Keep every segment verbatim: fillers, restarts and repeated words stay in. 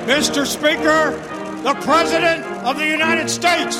Mister Speaker, the President of the United States.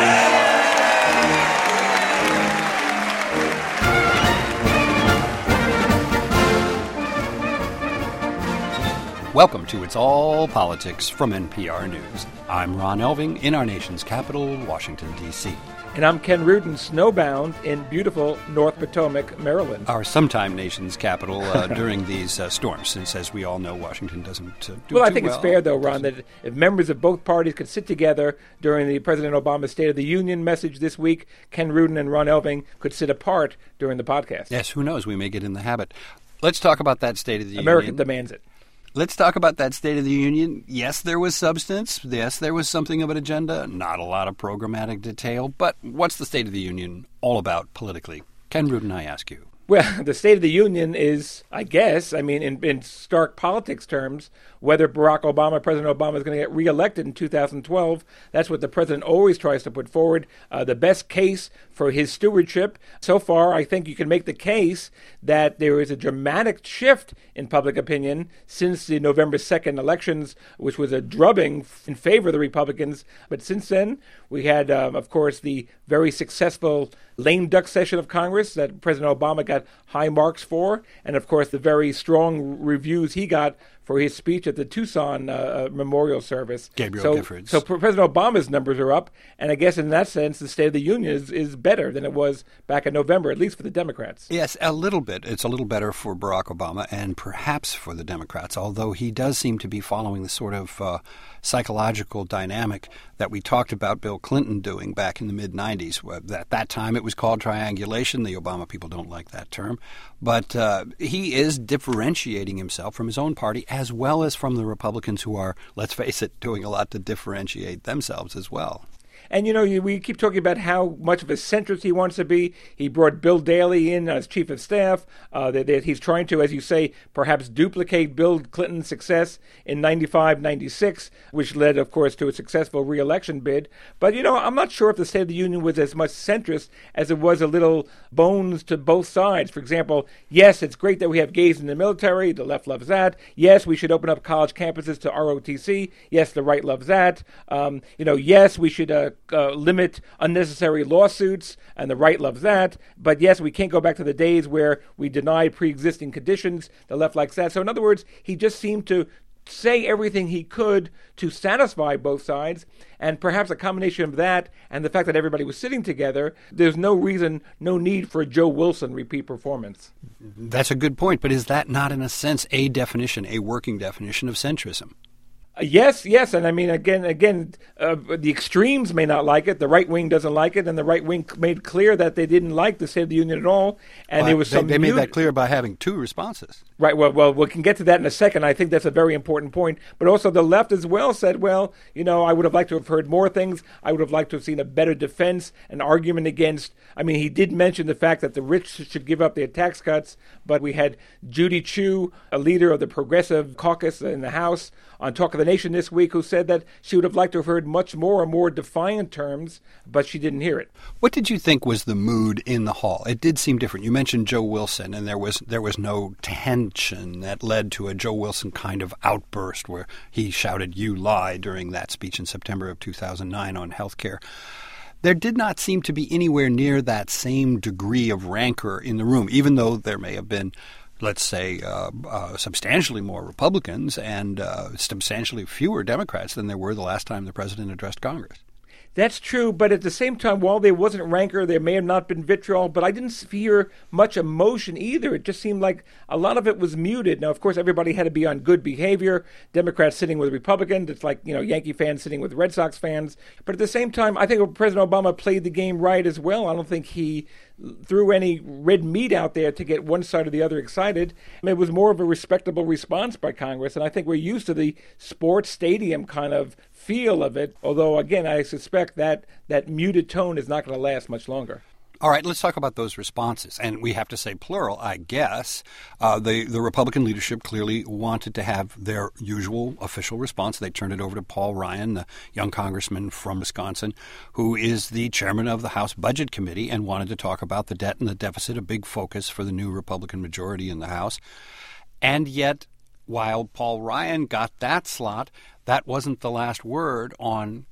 Welcome to It's All Politics from N P R News. I'm Ron Elving in our nation's capital, Washington, D C And I'm Ken Rudin, snowbound in beautiful North Potomac, Maryland. Our sometime nation's capital uh, during these uh, storms, since, as we all know, Washington doesn't uh, do Well, I too think well. It's fair, though, Ron, that if members of both parties could sit together during the President Obama State of the Union message this week, Ken Rudin and Ron Elving could sit apart during the podcast. Yes, who knows? We may get in the habit. Let's talk about that State of the America Union. demands it. Let's talk about that State of the Union. Yes, there was substance. Yes, there was something of an agenda. Not a lot of programmatic detail. But what's the State of the Union all about politically? Ken Rudin, I ask you. Well, the State of the Union is, I guess, I mean, in, in stark politics terms, whether Barack Obama, President Obama, is going to get reelected in two thousand twelve. That's what the president always tries to put forward. Uh, the best case for his stewardship. So far, I think you can make the case that there is a dramatic shift in public opinion since the November second elections, which was a drubbing in favor of the Republicans. But since then, we had, um, of course, the very successful lame duck session of Congress that President Obama got high marks for, and of course the very strong reviews he got for his speech at the Tucson uh, memorial service. Gabriel so, Giffords. So President Obama's numbers are up, and I guess in that sense the State of the Union is, is better than it was back in November, at least for the Democrats. Yes, a little bit. It's a little better for Barack Obama and perhaps for the Democrats, although he does seem to be following the sort of uh, psychological dynamic that we talked about Bill Clinton doing back in the mid nineties. At that time it was called triangulation. The Obama people don't like that term. But uh, he is differentiating himself from his own party as well as from the Republicans who are, let's face it, doing a lot to differentiate themselves as well. And, you know, we keep talking about how much of a centrist he wants to be. He brought Bill Daley in as chief of staff. Uh, that, that he's trying to, as you say, perhaps duplicate Bill Clinton's success in ninety-five, ninety-six, which led, of course, to a successful re-election bid. But, you know, I'm not sure if the State of the Union was as much centrist as it was a little bones to both sides. For example, yes, it's great that we have gays in the military. The left loves that. Yes, we should open up college campuses to R O T C. Yes, the right loves that. Um, you know, yes, we should uh, uh, limit unnecessary lawsuits, and the right loves that. But yes, we can't go back to the days where we denied pre-existing conditions. The left likes that. So in other words, he just seemed to say everything he could to satisfy both sides, and perhaps a combination of that and the fact that everybody was sitting together, there's no reason, no need for a Joe Wilson repeat performance. That's a good point, but is that not in a sense a definition, a working definition of centrism? Uh, yes, yes, and I mean, again, again, uh, the extremes may not like it. The right wing doesn't like it, and the right wing made clear that they didn't like the State of the Union at all. And well, there was they, some they made mute- that clear by having two responses. Right. Well, well, we can get to that in a second. I think that's a very important point. But also, the left as well said, well, you know, I would have liked to have heard more things. I would have liked to have seen a better defense, an argument against. I mean, he did mention the fact that the rich should give up their tax cuts, but we had Judy Chu, a leader of the Progressive Caucus in the House, on Talk of the Nation this week, who said that she would have liked to have heard much more and more defiant terms, but she didn't hear it. What did you think was the mood in the hall? It did seem different. You mentioned Joe Wilson, and there was there was no tension that led to a Joe Wilson kind of outburst where he shouted, "You lie," during that speech in September of two thousand nine on health care. There did not seem to be anywhere near that same degree of rancor in the room, even though there may have been, let's say, uh, uh, substantially more Republicans and uh, substantially fewer Democrats than there were the last time the president addressed Congress. That's true, but at the same time, while there wasn't rancor, there may have not been vitriol, but I didn't hear much emotion either. It just seemed like a lot of it was muted. Now, of course, everybody had to be on good behavior. Democrats sitting with Republicans. It's like, you know, Yankee fans sitting with Red Sox fans. But at the same time, I think President Obama played the game right as well. I don't think he threw any red meat out there to get one side or the other excited. I mean, it was more of a respectable response by Congress, and I think we're used to the sports stadium kind of feel of it, although, again, I suspect that that muted tone is not going to last much longer. All right, let's talk about those responses. And we have to say plural, I guess. Uh, the, the Republican leadership clearly wanted to have their usual official response. They turned it over to Paul Ryan, the young congressman from Wisconsin, who is the chairman of the House Budget Committee and wanted to talk about the debt and the deficit, a big focus for the new Republican majority in the House. And yet, while Paul Ryan got that slot, that wasn't the last word on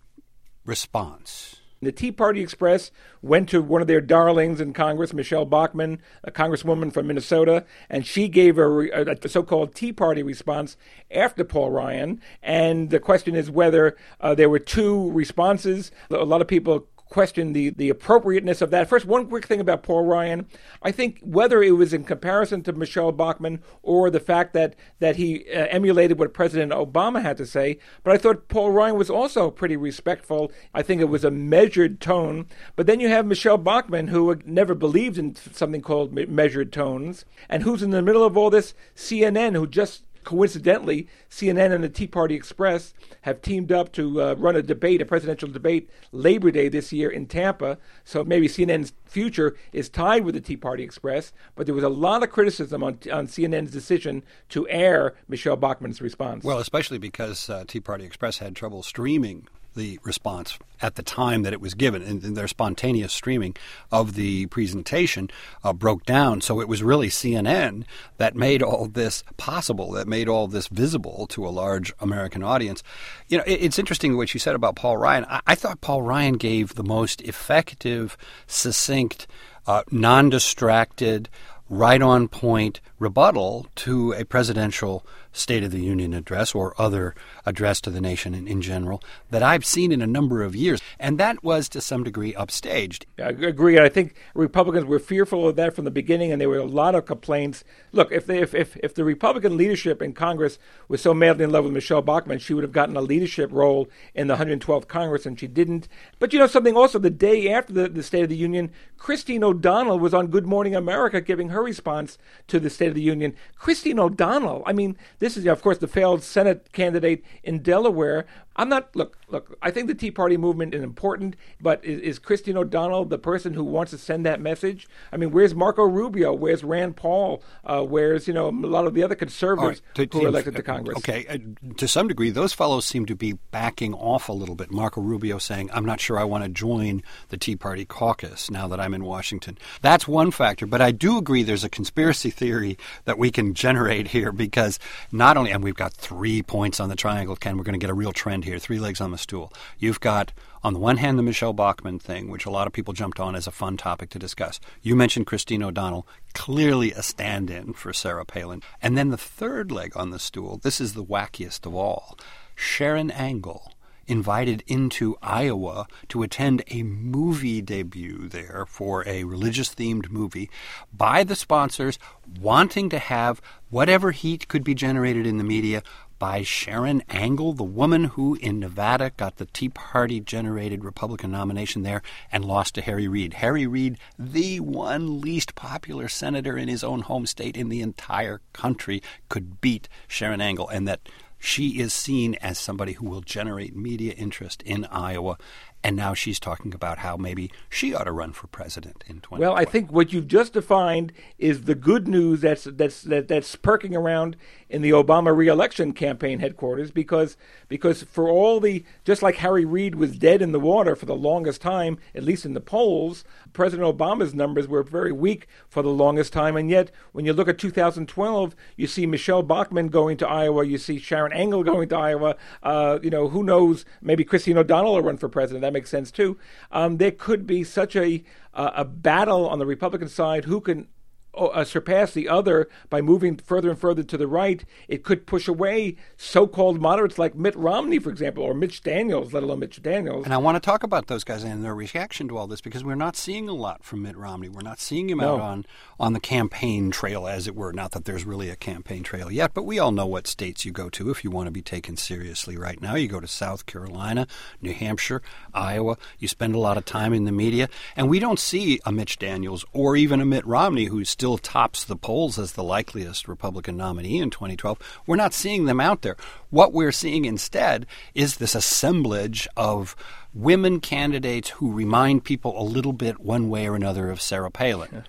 response. The Tea Party Express went to one of their darlings in Congress, Michelle Bachmann, a congresswoman from Minnesota, and she gave a, a, a so-called Tea Party response after Paul Ryan. And the question is whether uh, there were two responses. A lot of people question the, the appropriateness of that. First, one quick thing about Paul Ryan. I think whether it was in comparison to Michelle Bachmann or the fact that, that he uh, emulated what President Obama had to say, but I thought Paul Ryan was also pretty respectful. I think it was a measured tone. But then you have Michelle Bachmann, who never believed in something called me- measured tones, and who's in the middle of all this, C N N, who just coincidentally, C N N and the Tea Party Express have teamed up to uh, run a debate, a presidential debate, Labor Day this year in Tampa. So maybe C N N's future is tied with the Tea Party Express. But there was a lot of criticism on, on C N N's decision to air Michelle Bachmann's response. Well, especially because uh, Tea Party Express had trouble streaming the response at the time that it was given, and their spontaneous streaming of the presentation uh, broke down. So it was really C N N that made all this possible, that made all this visible to a large American audience. You know, it, it's interesting what you said about Paul Ryan. I, I thought Paul Ryan gave the most effective, succinct, uh, non-distracted, right-on-point rebuttal to a presidential State of the Union address or other address to the nation in, in general that I've seen in a number of years. And that was, to some degree, upstaged. I agree. I think Republicans were fearful of that from the beginning, and there were a lot of complaints. Look, if, they, if, if, if the Republican leadership in Congress was so madly in love with Michelle Bachmann, she would have gotten a leadership role in the one hundred twelfth Congress, and she didn't. But you know something also, the day after the, the State of the Union, Christine O'Donnell was on Good Morning America giving her response to the State of the Union. Christine O'Donnell, I mean, this is, of course, the failed Senate candidate in Delaware. I'm not, look, look, I think the Tea Party movement is important, but is, is Christine O'Donnell the person who wants to send that message? I mean, where's Marco Rubio? Where's Rand Paul? Uh, where's, you know, a lot of the other conservatives right. to, who were elected to Congress? Okay, uh, to some degree, those fellows seem to be backing off a little bit. Marco Rubio saying, I'm not sure I want to join the Tea Party caucus now that I'm in Washington. That's one factor, but I do agree there's a conspiracy theory that we can generate here because not only, and we've got three points on the triangle, Ken, we're going to get a real trend here, three legs on the stool. You've got, on the one hand, the Michelle Bachmann thing, which a lot of people jumped on as a fun topic to discuss. You mentioned Christine O'Donnell, clearly a stand-in for Sarah Palin. And then the third leg on the stool, this is the wackiest of all, Sharon Angle, invited into Iowa to attend a movie debut there for a religious-themed movie by the sponsors wanting to have whatever heat could be generated in the media by Sharon Angle, the woman who in Nevada got the Tea Party-generated Republican nomination there and lost to Harry Reid. Harry Reid, the one least popular senator in his own home state in the entire country, could beat Sharon Angle, and that she is seen as somebody who will generate media interest in Iowa. And now she's talking about how maybe she ought to run for president in twenty twenty. Well, I think what you've just defined is the good news that's that's that, that's perking around in the Obama re-election campaign headquarters, because because for all the, just like Harry Reid was dead in the water for the longest time, at least in the polls, President Obama's numbers were very weak for the longest time. And yet, when you look at two thousand twelve, you see Michelle Bachmann going to Iowa, you see Sharon Angle going to Iowa. Uh, you know, who knows? Maybe Christine O'Donnell will run for president. That makes sense too. Um, there could be such a uh, a battle on the Republican side who can uh, surpass the other by moving further and further to the right. It could push away so-called moderates like Mitt Romney, for example, or Mitch Daniels, let alone Mitch Daniels. And I want to talk about those guys and their reaction to all this, because we're not seeing a lot from Mitt Romney. We're not seeing him no. out on, on the campaign trail, as it were. Not that there's really a campaign trail yet, but we all know what states you go to if you want to be taken seriously right now. You go to South Carolina, New Hampshire, Iowa. You spend a lot of time in the media. And we don't see a Mitch Daniels or even a Mitt Romney, who still tops the polls as the likeliest Republican nominee in twenty twelve. We're not seeing them out there. What we're seeing instead is this assemblage of women candidates who remind people a little bit one way or another of Sarah Palin. Yeah.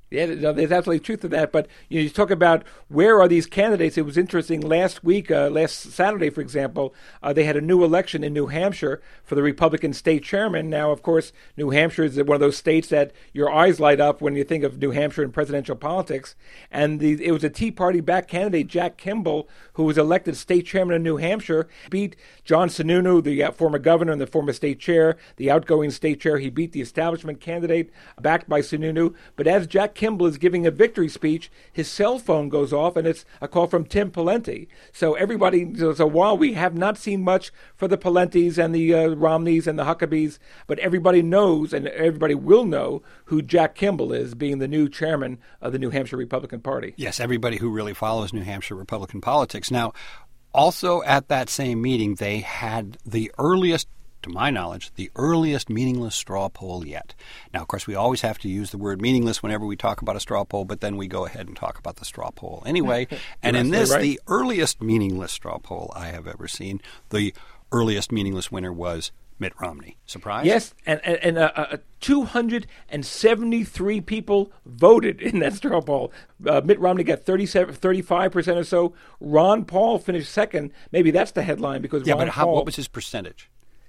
Yeah, no, there's absolutely truth to that. But you know, you talk about where are these candidates. It was interesting last week, uh, last Saturday, for example, uh, they had a new election in New Hampshire for the Republican state chairman. Now, of course, New Hampshire is one of those states that your eyes light up when you think of New Hampshire and presidential politics. And the, it was a Tea Party-backed candidate, Jack Kimball, who was elected state chairman of New Hampshire, beat John Sununu, the uh, former governor and the former state chair, the outgoing state chair. He beat the establishment candidate backed by Sununu. But as Jack Kimball is giving a victory speech, his cell phone goes off, and it's a call from Tim Pawlenty. So everybody, so while we have not seen much for the Pawlentys and the uh, Romneys and the Huckabees, but everybody knows, and everybody will know, who Jack Kimball is, being the new chairman of the New Hampshire Republican Party. Yes, everybody who really follows New Hampshire Republican politics. Now, also at that same meeting, they had the earliest, to my knowledge, the earliest meaningless straw poll yet. Now, of course, we always have to use the word meaningless whenever we talk about a straw poll, but then we go ahead and talk about the straw poll anyway. And in this, right. the earliest meaningless straw poll I have ever seen, the earliest meaningless winner was Mitt Romney. Surprise? Yes, and, and, and uh, uh, two hundred seventy-three people voted in that straw poll. Uh, Mitt Romney got thirty-seven, thirty-five percent or so. Ron Paul finished second. Maybe that's the headline because yeah, Ron but how, Paul, what was his percentage?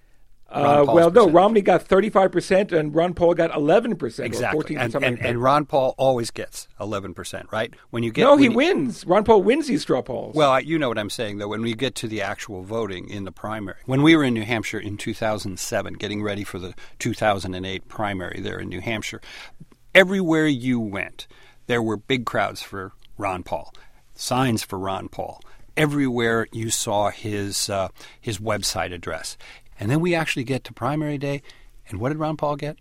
Uh, well, no, Romney got thirty-five percent and Ron Paul got eleven percent. Exactly. Or fourteen percent, and, and, like and Ron Paul always gets eleven percent, right? When you get No, he you, wins. Ron Paul wins these straw polls. Well, you know what I'm saying, though. When we get to the actual voting in the primary, when we were in New Hampshire in two thousand seven, getting ready for the two thousand eight primary there in New Hampshire, everywhere you went, there were big crowds for Ron Paul, signs for Ron Paul. Everywhere you saw his uh, his website address. And then we actually get to primary day, and what did Ron Paul get?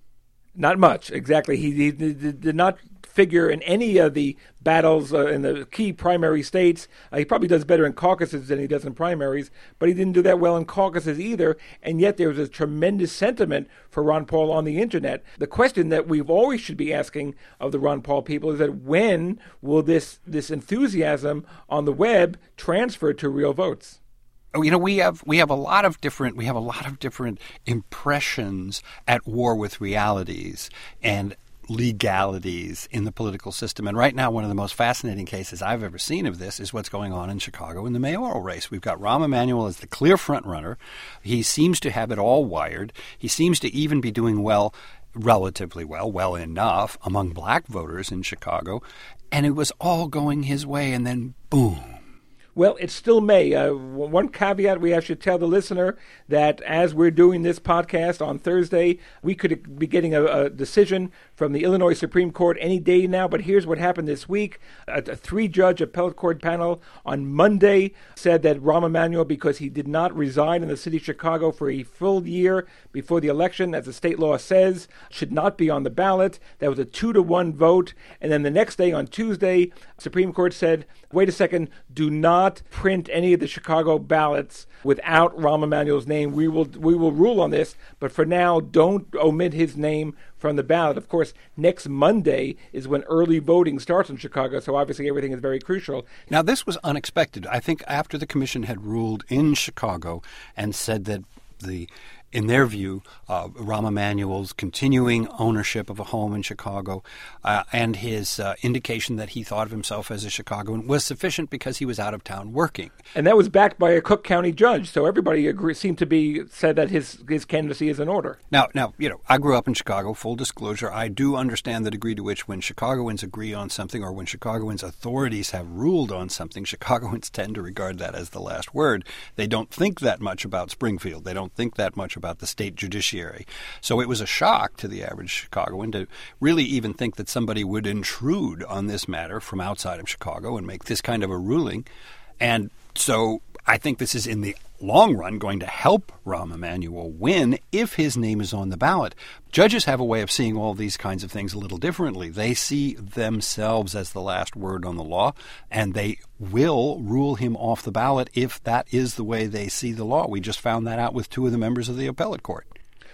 Not much, exactly. He, he did, did not figure in any of the battles uh, in the key primary states. Uh, he probably does better in caucuses than he does in primaries, but he didn't do that well in caucuses either, and yet there was a tremendous sentiment for Ron Paul on the Internet. The question that we've always should be asking of the Ron Paul people is that when will this, this enthusiasm on the web transfer to real votes? Oh, you know, we have we have a lot of different we have a lot of different impressions at war with realities and legalities in the political system. And right now, one of the most fascinating cases I've ever seen of this is what's going on in Chicago in the mayoral race. We've got Rahm Emanuel as the clear front runner. He seems to have it all wired. He seems to even be doing well, relatively well, well enough among black voters in Chicago. And it was all going his way, and then boom. Well, it still may. Uh, one caveat we have to tell the listener that as we're doing this podcast on Thursday, we could be getting a, a decision from the Illinois Supreme Court any day now. But here's what happened this week. A, a three-judge appellate court panel on Monday said that Rahm Emanuel, because he did not reside in the city of Chicago for a full year before the election, as the state law says, should not be on the ballot. That was a two to one vote. And then the next day, on Tuesday, Supreme Court said, wait a second, do not print any of the Chicago ballots without Rahm Emanuel's name. We will we will rule on this, but for now, don't omit his name from the ballot. Of course, next Monday is when early voting starts in Chicago, so obviously everything is very crucial. Now, this was unexpected. I think after the commission had ruled in Chicago and said that the in their view, uh, Rahm Emanuel's continuing ownership of a home in Chicago uh, and his uh, indication that he thought of himself as a Chicagoan was sufficient because he was out of town working. And that was backed by a Cook County judge, so everybody agree, seemed to be said that his, his candidacy is in order. Now, now, you know, I grew up in Chicago, full disclosure. I do understand the degree to which when Chicagoans agree on something or when Chicagoans' authorities have ruled on something, Chicagoans tend to regard that as the last word. They don't think that much about Springfield. They don't think that much about the state judiciary. So it was a shock to the average Chicagoan to really even think that somebody would intrude on this matter from outside of Chicago and make this kind of a ruling. And so I think this is in the long run going to help Rahm Emanuel win if his name is on the ballot. Judges have a way of seeing all these kinds of things a little differently. They see themselves as the last word on the law, and they will rule him off the ballot if that is the way they see the law. We just found that out with two of the members of the appellate court.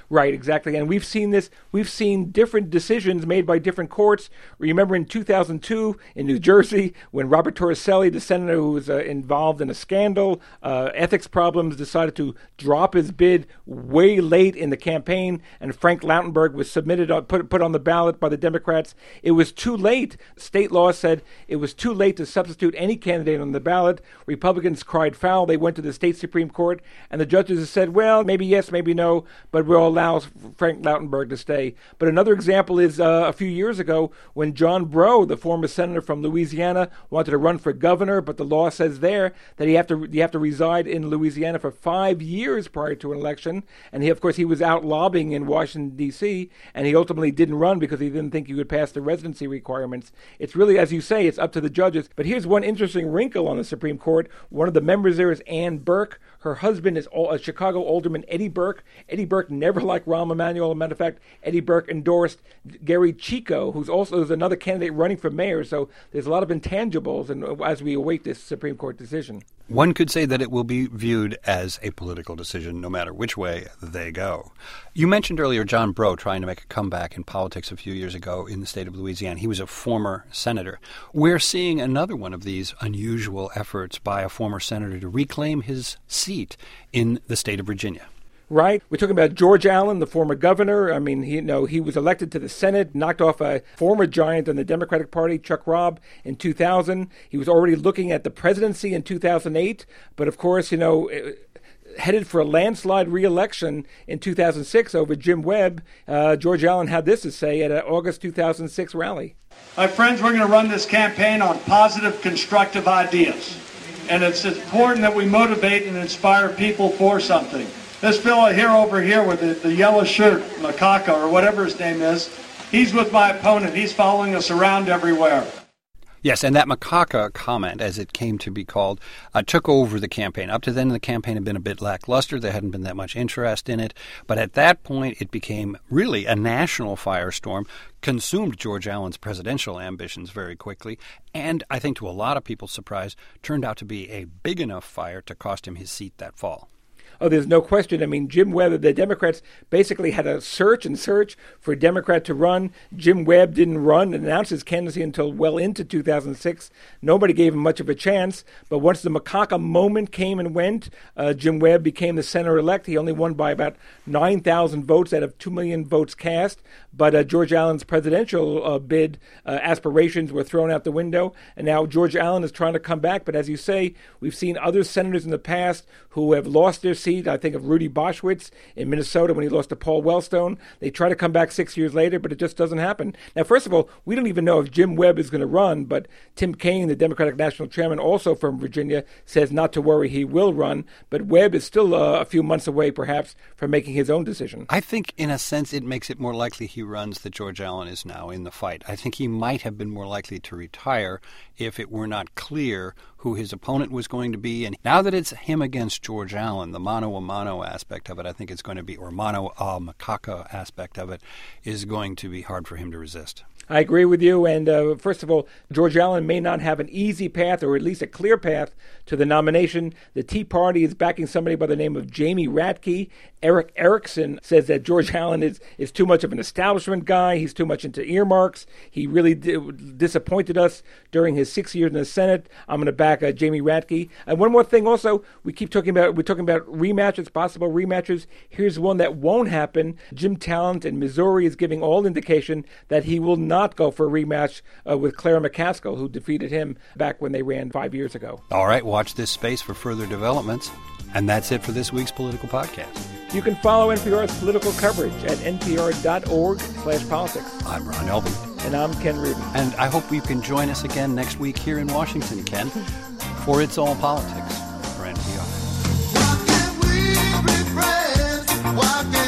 Right, exactly. And we've seen this, we've seen different decisions made by different courts. Remember in two thousand two in New Jersey, when Robert Torricelli, the senator who was uh, involved in a scandal, uh, ethics problems, decided to drop his bid way late in the campaign, and Frank Lautenberg was submitted, on, put, put on the ballot by the Democrats. It was too late. State law said it was too late to substitute any candidate on the ballot. Republicans cried foul. They went to the state Supreme Court, and the judges said, well, maybe yes, maybe no, but we'll allows Frank Lautenberg to stay. But another example is uh, a few years ago when John Breaux, the former senator from Louisiana, wanted to run for governor, but the law says there that you have to you have to reside in Louisiana for five years prior to an election. And he, of course, he was out lobbying in Washington, D C, and he ultimately didn't run because he didn't think he would pass the residency requirements. It's really, as you say, it's up to the judges. But here's one interesting wrinkle on the Supreme Court. One of the members there is Ann Burke. Her husband is a Chicago alderman, Eddie Burke. Eddie Burke never liked Rahm Emanuel. As a matter of fact, Eddie Burke endorsed Gary Chico, who's also is another candidate running for mayor. So there's a lot of intangibles and as we await this Supreme Court decision. One could say that it will be viewed as a political decision no matter which way they go. You mentioned earlier John Breaux trying to make a comeback in politics a few years ago in the state of Louisiana. He was a former senator. We're seeing another one of these unusual efforts by a former senator to reclaim his seat in the state of Virginia. Right. We're talking about George Allen, the former governor. I mean, he, you know, he was elected to the Senate, knocked off a former giant in the Democratic Party, Chuck Robb, in two thousand. He was already looking at the presidency in two thousand eight. But, of course, you know, headed for a landslide re-election in two thousand six over Jim Webb. Uh, George Allen had this to say at an August two thousand six rally. My friends, we're going to run this campaign on positive, constructive ideas. And it's important that we motivate and inspire people for something. This fellow here over here with the, the yellow shirt, Makaka, or whatever his name is, he's with my opponent. He's following us around everywhere. Yes, and that macaca comment, as it came to be called, uh, took over the campaign. Up to then, the campaign had been a bit lackluster. There hadn't been that much interest in it. But at that point, it became really a national firestorm, consumed George Allen's presidential ambitions very quickly, and I think to a lot of people's surprise, turned out to be a big enough fire to cost him his seat that fall. Oh, there's no question. I mean, Jim Webb, the Democrats basically had a search and search for a Democrat to run. Jim Webb didn't run and announce his candidacy until well into two thousand six. Nobody gave him much of a chance. But once the macaca moment came and went, uh, Jim Webb became the senator-elect. He only won by about nine thousand votes out of two million votes cast. But uh, George Allen's presidential uh, bid uh, aspirations were thrown out the window. And now George Allen is trying to come back. But as you say, we've seen other senators in the past who have lost their seat. I think of Rudy Boschwitz in Minnesota when he lost to Paul Wellstone. They try to come back six years later, but it just doesn't happen. Now, first of all, we don't even know if Jim Webb is going to run, but Tim Kaine, the Democratic National Chairman, also from Virginia, says not to worry, he will run. But Webb is still uh, a few months away, perhaps, from making his own decision. I think, in a sense, it makes it more likely he runs that George Allen is now in the fight. I think he might have been more likely to retire if it were not clear who his opponent was going to be. And now that it's him against George Allen, the mano-a-mano aspect of it, I think it's going to be, or mano-a-macaca aspect of it, is going to be hard for him to resist. I agree with you. And uh, first of all, George Allen may not have an easy path, or at least a clear path, to the nomination. The Tea Party is backing somebody by the name of Jamie Radke. Eric Erickson says that George Allen is, is too much of an establishment guy. He's too much into earmarks. He really di- disappointed us during his six years in the Senate. I'm going to back uh, Jamie Radke. And one more thing also, we keep talking about, we're talking about rematches, possible rematches. Here's one that won't happen. Jim Talent in Missouri is giving all indication that he will not not go for a rematch uh, with Claire McCaskill, who defeated him back when they ran five years ago. All right, watch this space for further developments. And that's it for this week's Political Podcast. You can follow N P R's political coverage at npr.org slash politics. I'm Ron Elving. And I'm Ken Rubin. And I hope you can join us again next week here in Washington, Ken, for It's All Politics for N P R. Why can't we be friends? Why can't